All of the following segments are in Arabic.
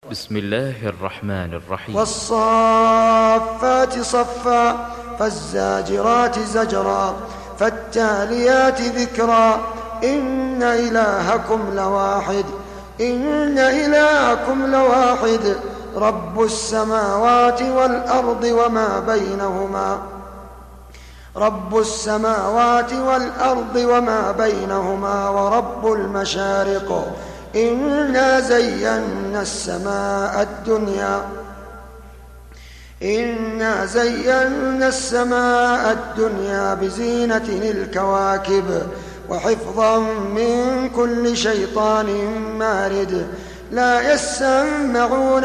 بسم الله الرحمن الرحيم. والصافات صفا فالزاجرات زجرا فالتاليات ذكرا إن إلهكم لواحد رب السماوات والأرض وما بينهما ورب المشارق إنا زينا السماء الدنيا بزينة الكواكب وحفظا من كل شيطان مارد لا يسمعون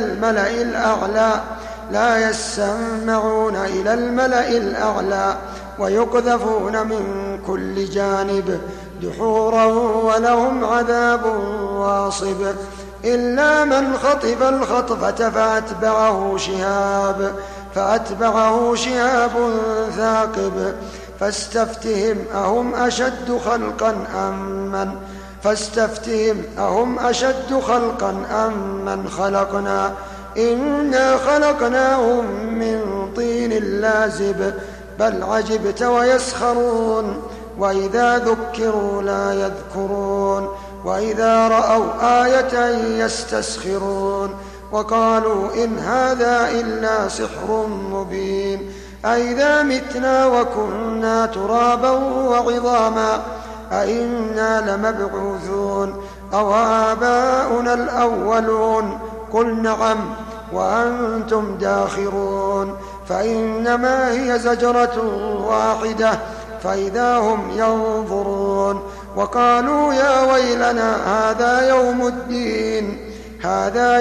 إلى الملأ الأعلى ويقذفون من كل جانب دحورا ولهم عذاب واصب إلا من خطف الخطفة فأتبعه شهاب ثاقب فاستفتهم أهم أشد خلقا أم من خلقنا إنا خلقناهم من طين لازب بل عجبت ويسخرون وإذا ذكروا لا يذكرون وإذا رأوا آية يستسخرون وقالوا إن هذا إلا سحر مبين أئذا متنا وكنا ترابا وعظاما أئنا لمبعوثون أو آباؤنا الأولون قل نعم وأنتم داخرون فإنما هي زجرة واحدة فإذا هم ينظرون وقالوا يا ويلنا هذا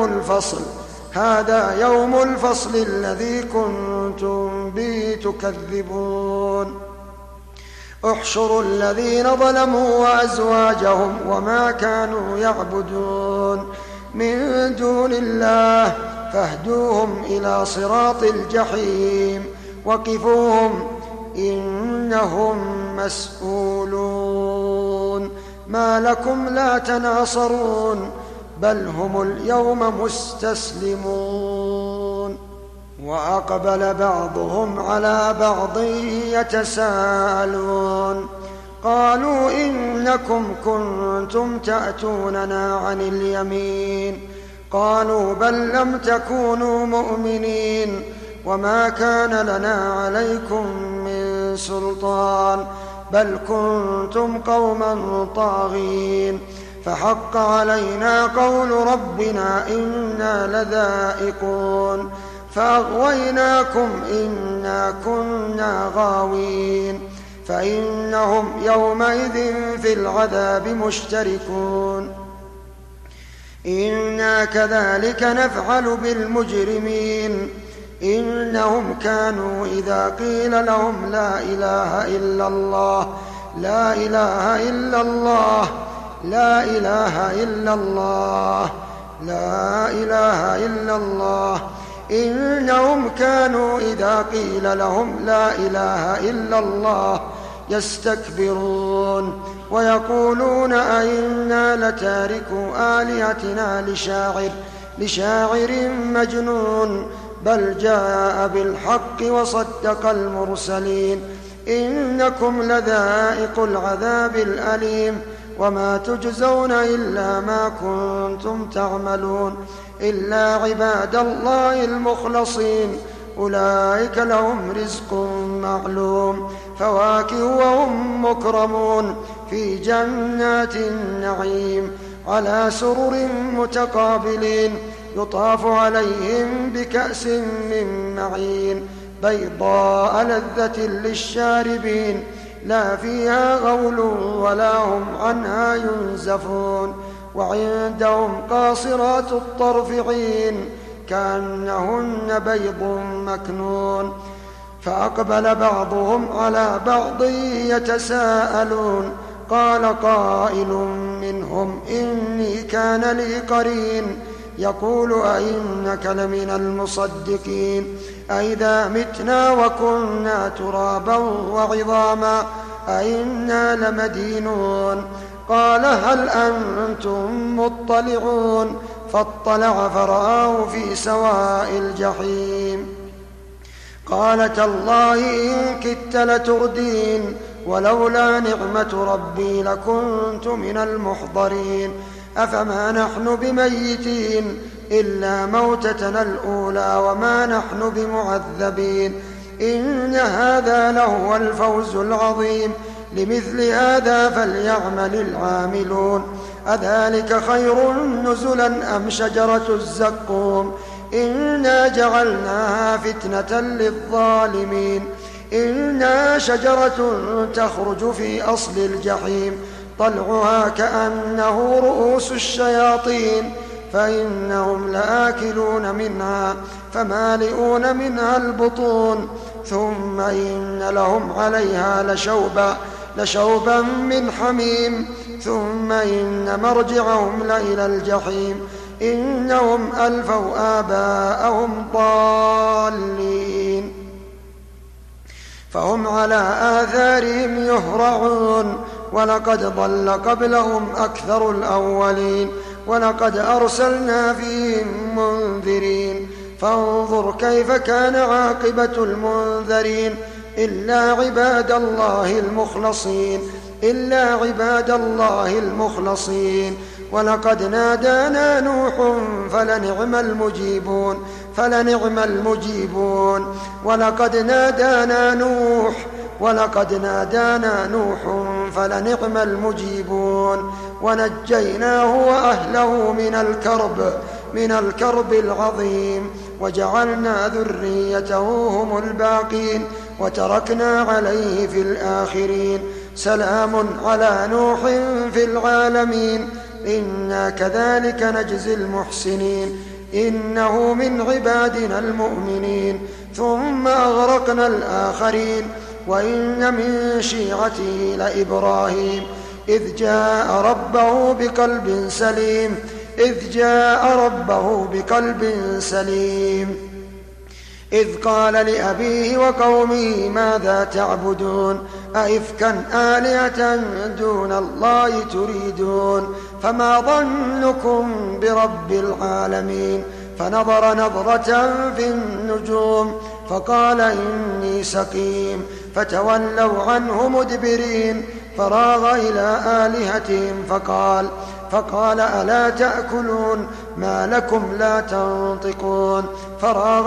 يوم الفصل الذي كنتم به تكذبون احشروا الذين ظلموا وأزواجهم وما كانوا يعبدون من دون الله فاهدوهم إلى صراط الجحيم وقفوهم إنهم مسؤولون ما لكم لا تناصرون بل هم اليوم مستسلمون وأقبل بعضهم على بعض يتساءلون قالوا إنكم كنتم تأتوننا عن اليمين قالوا بل لم تكونوا مؤمنين وما كان لنا عليكم من سلطان بل كنتم قوما طاغين فحق علينا قول ربنا إنا لذائقون فأغويناكم إنا كنا غاوين فإنهم يومئذ في العذاب مشتركون إنا كذلك نفعل بالمجرمين إنهم كانوا إذا قيل لهم لا إله إلا الله إنهم كانوا إذا قيل لهم لا إله إلا الله يستكبرون ويقولون أئنا لتاركو آلهتنا لشاعر مجنون بل جاء بالحق وصدق المرسلين إنكم لذائق العذاب الأليم وما تجزون إلا ما كنتم تعملون إلا عباد الله المخلصين أولئك لهم رزق معلوم فواكه وهم مكرمون في جنات النعيم على سرر متقابلين يطاف عليهم بكأس من معين بيضاء لذة للشاربين لا فيها غول ولا هم عنها ينزفون وعندهم قاصرات الطرف عين كأنهن بيض مكنون فأقبل بعضهم على بعض يتساءلون قال قائل منهم إني كان لي قرين يقول أئنك لمن المصدقين أئذا متنا وكنا ترابا وعظاما أئنا لمدينون قال هل أنتم مطلعون فاطلع فرآه في سواء الجحيم. قال تالله إن كدت لتردين ولولا نعمة ربي لكنت من المحضرين. أفما نحن بميتين إلا موتتنا الأولى وما نحن بمعذبين. إن هذا لهو الفوز العظيم. لمثل هذا فليعمل العاملون. أذلك خير نزلا أم شجرة الزقوم إنا جعلناها فتنة للظالمين. إنها شجرة تخرج في أصل الجحيم طلعها كأنه رؤوس الشياطين فإنهم لآكلون منها فمالئون منها البطون ثم إن لهم عليها لشوبا من حميم ثم إن مرجعهم لإلى الجحيم. إنهم ألفوا آباءهم ضالين فهم على آثارهم يهرعون. ولقد ضل قبلهم أكثر الأولين ولقد أرسلنا فيهم منذرين فانظر كيف كان عاقبة المنذرين. إلا عباد الله المخلصين. ولقد نادانا نوح فلنعم المجيبون. ولقد نادانا نوح فلنعم المجيبون. ونجيناه وأهله من الكرب العظيم وجعلنا ذريته هم الباقين وتركنا عليه في الآخرين. سلام على نوح في العالمين إنا كذلك نجزي المحسنين. إنه من عبادنا المؤمنين. ثم أغرقنا الآخرين. وإن من شيعته لإبراهيم إذ جاء ربه بقلب سليم إذ قال لأبيه وقومه ماذا تعبدون أئفكا آلهة دون الله تريدون فما ظنكم برب العالمين. فنظر نظرة في النجوم فقال إني سقيم فتولوا عنه مدبرين. فراغ إلى آلهتهم فقال ألا تأكلون ما لكم لا تنطقون. فراغ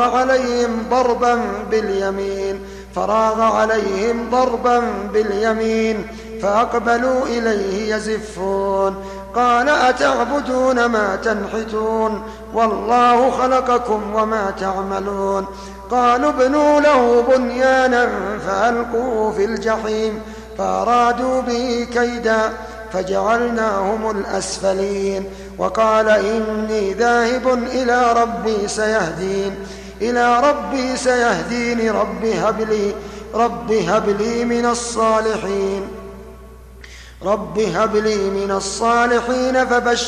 عليهم ضربا باليمين فأقبلوا إليه يزفون. قال أتعبدون ما تنحتون والله خلقكم وما تعملون. قالوا ابنوا له بنيانا فألقوه في الجحيم فأرادوا به كيدا فجعلناهم الأسفلين. وقال إني ذاهب إلى ربي سيهدين رب هب لي من الصالحين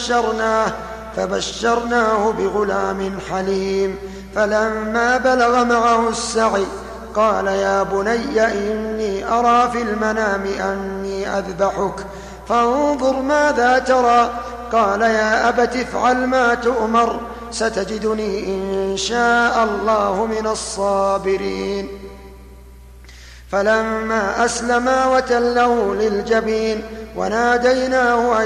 فبشرناه بغلام حليم. فلما بلغ معه السعي قال يا بني إني أرى في المنام أني أذبحك فانظر ماذا ترى. قال يا أبت افعل ما تؤمر ستجدني إن شاء الله من الصابرين. فلما أسلما وتله للجبين وناديناه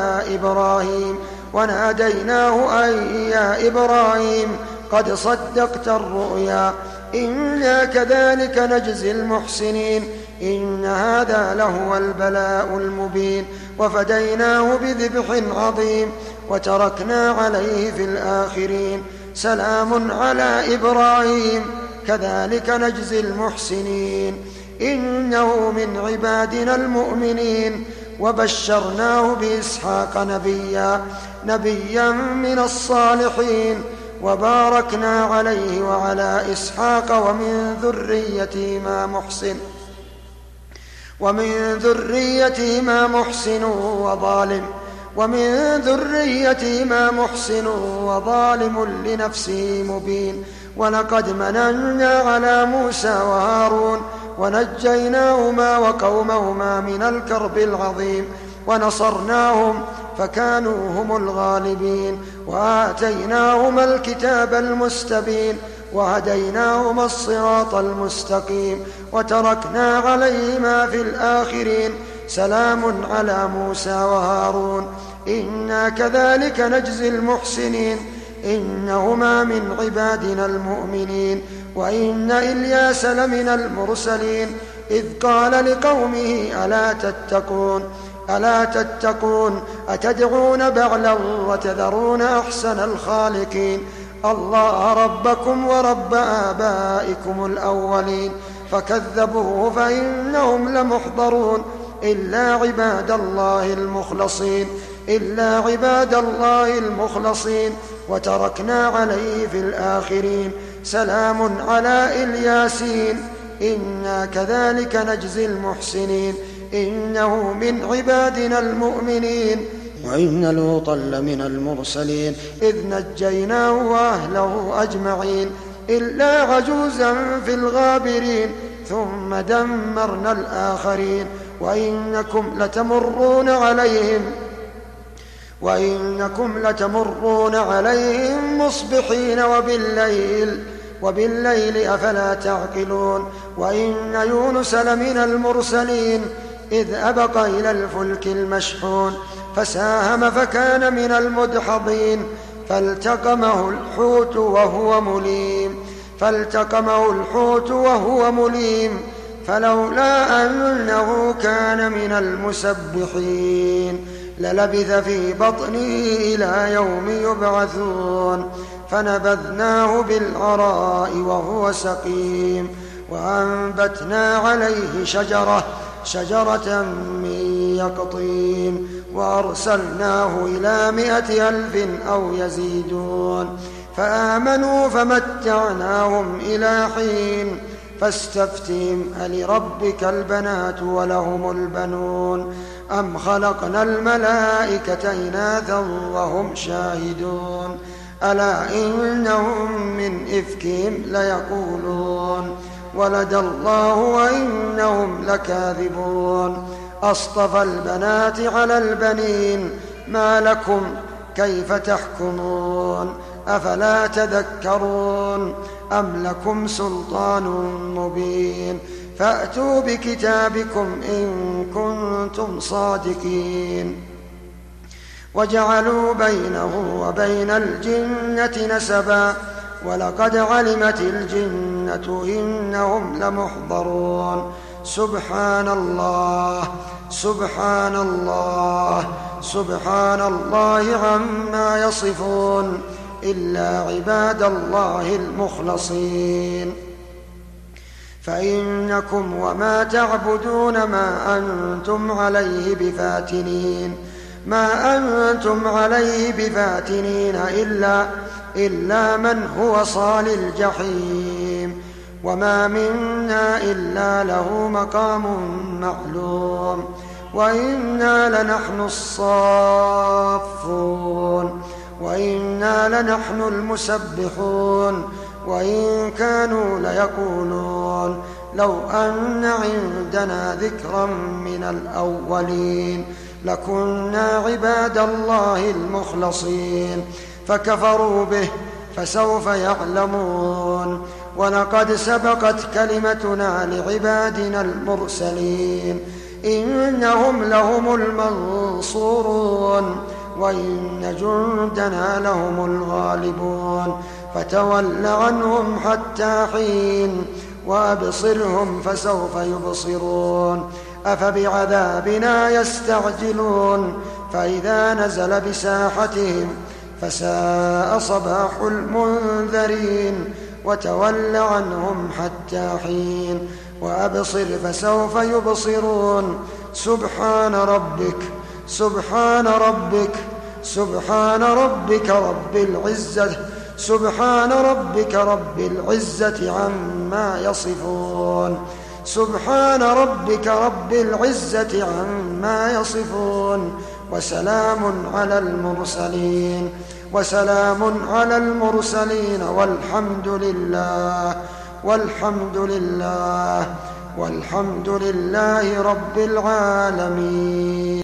أن يا إبراهيم قد صدقت الرؤيا إنا كذلك نجزي المحسنين. إن هذا لهو البلاء المبين. وفديناه بذبح عظيم وتركنا عليه في الآخرين. سلام على إبراهيم كذلك نجزي المحسنين. إنه من عبادنا المؤمنين. وبشرناه بإسحاق نبيا من الصالحين. وباركنا عليه وعلى إسحاق ومن ذريتهما محسن وظالم لنفسه مبين. ولقد مننا على موسى وهارون ونجيناهما وقومهما من الكرب العظيم فكانوا هم الغالبين. وآتيناهما الكتاب المستبين وهديناهما الصراط المستقيم وتركنا عليهما في الآخرين. سلام على موسى وهارون إنا كذلك نجزي المحسنين إنهما من عبادنا المؤمنين. وإن إلياس لمن المرسلين إذ قال لقومه ألا تتقون أتدعون بعلا وتذرون أحسن الخالقين الله ربكم ورب آبائكم الأولين. فكذبوه فإنهم لمحضرون إلا عباد الله المخلصين وتركنا عليه في الآخرين. سلام على الياسين إنا كذلك نجزي المحسنين إنه من عبادنا المؤمنين. وإن لوطا لمن المرسلين إذ نجيناه وأهله أجمعين إلا عجوزا في الغابرين ثم دمرنا الآخرين. وإنكم لتمرون عليهم مصبحين وبالليل أفلا تعقلون. وإن يونس لمن المرسلين إذ أبق إلى الفلك المشحون فساهم فكان من المدحضين فالتقمه الحوت وهو مليم فلولا أنه كان من المسبحين للبث في بطنه إلى يوم يبعثون. فنبذناه بالعراء وهو سقيم وأنبتنا عليه شجرة من يقطين وأرسلناه إلى 100,000 أو يزيدون فآمنوا فمتعناهم إلى حين. فاستفتهم ألربك البنات ولهم البنون أم خلقنا الملائكة إناثا وهم شاهدون ألا إنهم من إفكهم ليقولون ولد الله وإنهم لكاذبون. أصطفى البنات على البنين ما لكم كيف تحكمون أفلا تذكرون أم لكم سلطان مبين فأتوا بكتابكم إن كنتم صادقين. وجعلوا بينه وبين الجنة نسبا ولقد علمت الجنة إنهم لمحضرون. سبحان الله عما يصفون إلا عباد الله المخلصين. فإنكم وما تعبدون ما أنتم عليه بفاتنين إلا من هو صال الجحيم وما منا إلا له مقام معلوم وإنا لنحن الصافون وإنا لنحن المسبحون. وإن كانوا ليقولون لو أن عندنا ذكرا من الأولين لكنا عباد الله المخلصين فكفروا به فسوف يعلمون. ولقد سبقت كلمتنا لعبادنا المرسلين إنهم لهم المنصورون وإن جندنا لهم الغالبون. فتول عنهم حتى حين وأبصرهم فسوف يبصرون. أفبعذابنا يستعجلون فإذا نزل بساحتهم فساء صباح المنذرين. وتول عنهم حتى حين وأبصر فسوف يبصرون. سبحان ربك رب العزة عما يصفون وسلام على المرسلين والحمد لله رب العالمين.